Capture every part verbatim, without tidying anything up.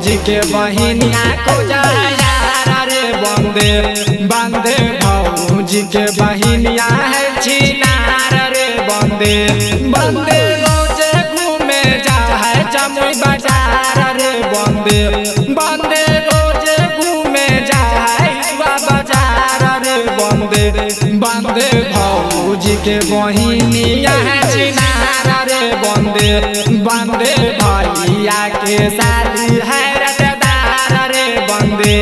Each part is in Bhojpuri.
भौजी के बहिनिया खोजा यार रे बंदे बंदे भौजी के बहिनिया है छिनार रे बंदे बंदे रोज घूमे जा है जमुई बाजार रे बंदे बंदे रोज घूमे जा है हिसुआ बाजार रे बंदे बंदे भौजी के बहिनिया है छिनार रे बंदे बंदे भैया के साली है रसदार रे बंदे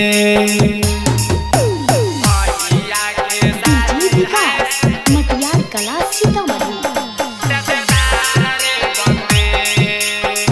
भैया के साली है मटियार कला सीतामढ़ी रसदार रे बंदे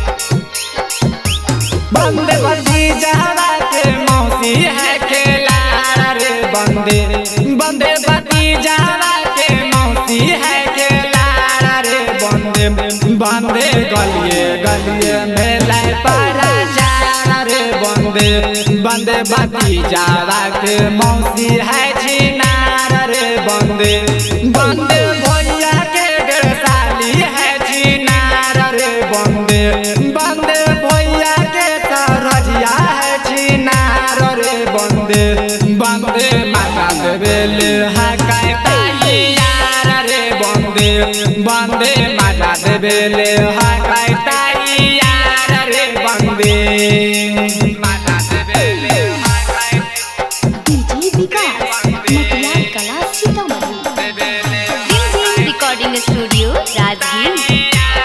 बंदे भतीजा के मौसी है खेलार रे बंदे बंदे भतीजा के मौसी है खेलार रे बंदे बंदे गलिए गलिए मेले पारा चार रे बंदे बंदे भतीजा के मौसी है छिनार रे बंदे बंदे भैया के साली है छिनार रे बंदे बंदे भैया के सरजिया है छिनार रे बंदे बंदे माता देवेले हकाय ताई यार रे बंदे बंदे माता देवेले हकाय ताई यार रे बंदे माता देवेले हकाय DJ Vikas Matiyar Kala Sitamarhi DJ recording studio Rajgir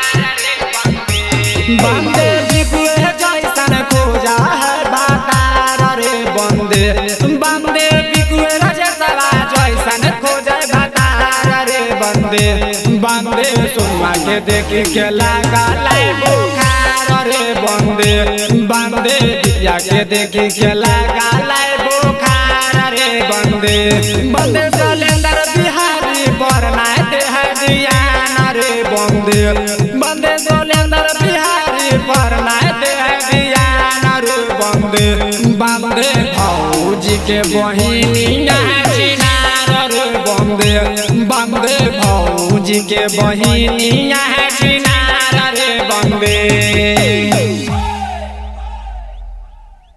बंदे बिकुए जैसन खोजा है बातार रे बंदे बंदे बिकुए रजसवा जैसन खोजा बातार रे बंदे बंदे सुनवा के देख के लगा लाई बुखार रे बंदे बंदे दिया के देख के लगा लाई बुखार रे बंदे बंदे सलेंदर बिहारी बरना दे है दियान रे बंदे बंदे सलेंदर बिहारी बरना दे है दियान रे बंदे बंदे भौजी के बहिनिया छिनार रे बंदे बंदे भौजी के बहिनिया छिनार रे बंदे।